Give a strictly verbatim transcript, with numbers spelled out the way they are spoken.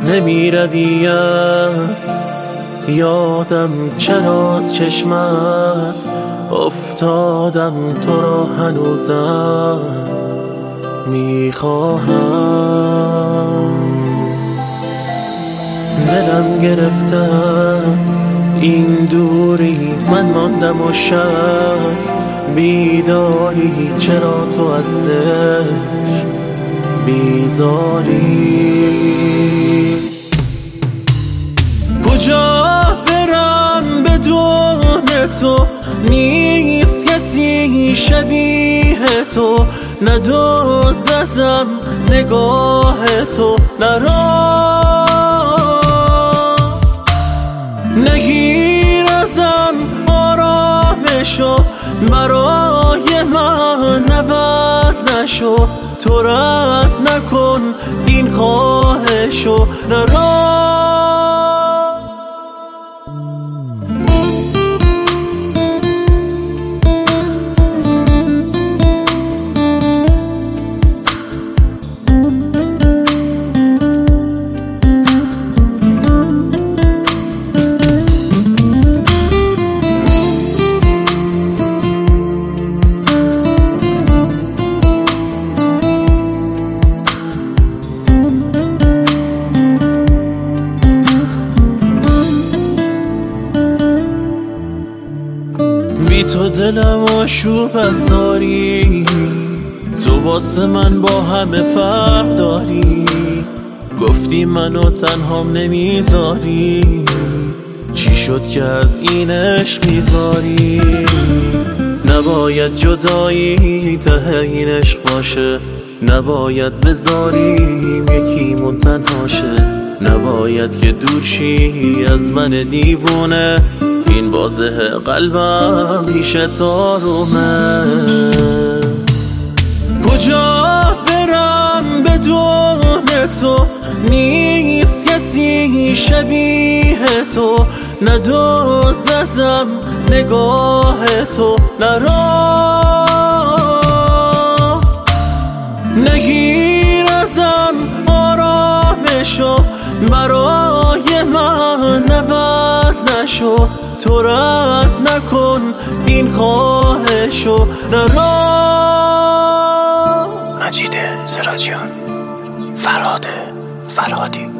نمی روی از یادم، چرا از چشمت افتادم، تو را هنوزم میخواهم. دلم گرفته از این دوری، من ماندم و شب بیداری، چرا تو از دلش بیزاری؟ کجا برم بدون تو، نیست کسی شبیه تو، ندوز ازم نگاه تو، نرا نگیر ازم آرامشو، برای من نوز نشو، تو رد نکن این خواهشو، نرا بی تو دلم آشوب از داری، تو واسه من با همه فرق داری، گفتی منو تنهام نمیذاری، چی شد که از این عشق میذاری؟ نباید جدایی ته این عشق باشه، نباید بذاریم یکیمون تنهاشه، نباید که دور شی از من دیوونه، این بازه قلبم پیش تارومه. کجا برم بدون تو، نیست کسی شبیه تو، ندوز ازم نگاه تو، نرا نگیر ازم آرامشو، برای من نوز نشو، تو رد نکن این خواهشو، نرا. مجید سراجیان، فرهاد فرهادی.